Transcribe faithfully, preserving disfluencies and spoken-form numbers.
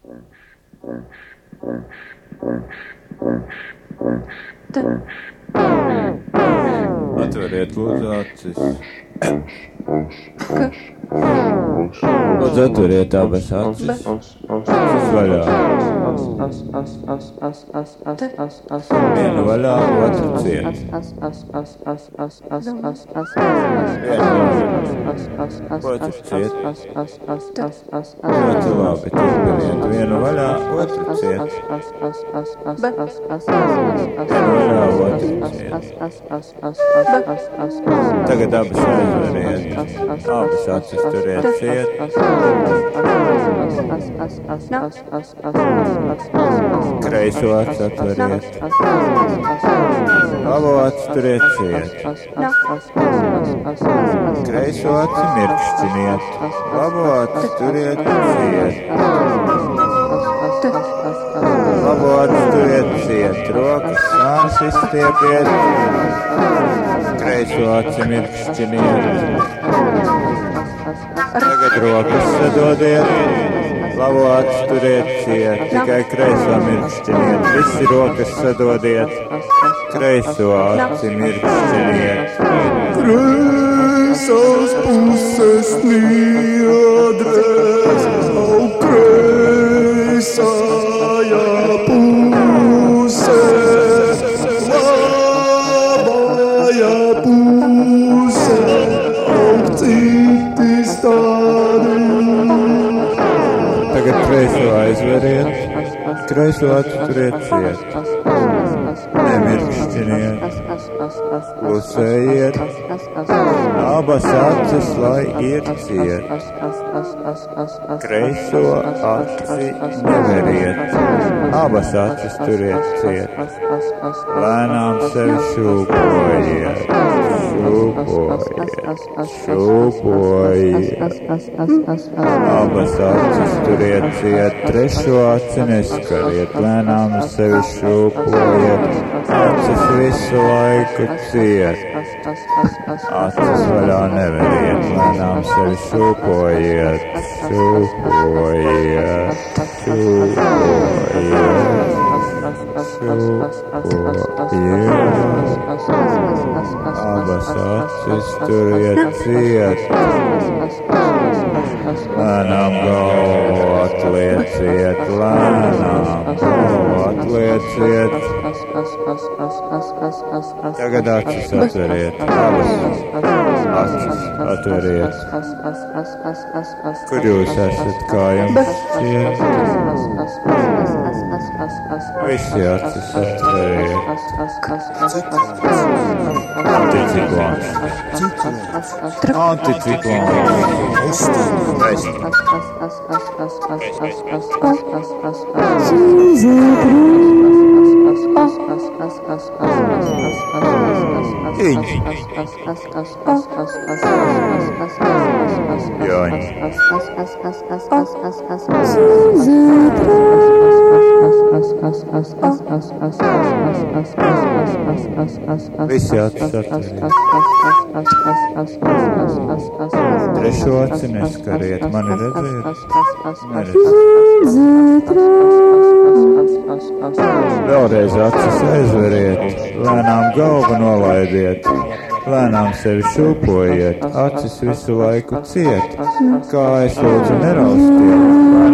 Atveriet lūdzu acis. Lūdzu atveriet abas acis. Acis vaļā. Vienu vaļā, otru ciet. Otru ciet. Ļoti labi. Turpiniet. Vienu vaļā, otru ciet. Vienu vaļā, otru ciet. Tagad abas aizveriet. Abas acis turiet ciet. Kreiso aci atveriet. Labo aci turiet ciet. Kreiso aci mirkšķiniet. Labo aci turiet ciet. Labo aci turiet ciet. Rokas sāns izstiepiet. Kreiso aci mirkšķiniet. Tagad rokas sadodiet. Labo aci turiet ciet. Tikai kreiso mirkšķiniet. Visi rokas sadodiet. Kreiso aci mirkšķiniet. Kreisās puses niedrēs, au kreisājā pusē, labājā pusē, au citi stādi. Tagad kreiso aizveriet. Kreiso aci turiet ciet. Nemirkšķiniet. Klusējiet. Abas acis, lai ir ciet. Kreiso aci neveriet. Abas acis turiet ciet. Lēnām sevi šūpojiet. Šūpojiet. Šūpojiet. Abas acis turiet ciet. Trešo aci neskariet. Lēnām sevi šūpojiet. Acis visu laiku ciet. Acis vaļā neveriet. Lēnām sevi šūpojiet. Šūpojiet. Šūpojiet. Šūpojiet. Abas acis turiet ciet. Lēnām galvu atlieciet. Lēnām galvu atlieciet. Tagad acis atveriet. Abas acis atveriet. Kur jūs esat, kā jums šķiet? Visi acis atveriet. Anticiklons. Anticiklons. Vest. Iņ. Joņ. Visi acis atveriet. Trešo aci neskariet. Mani redziet? Neredziet. Vēlreiz acis aizveriet. Lēnām galvu nolaidiet. Lēnām sevi šūpojiet. Acis visu laiku ciet. Kājas lūdzu neraustiet.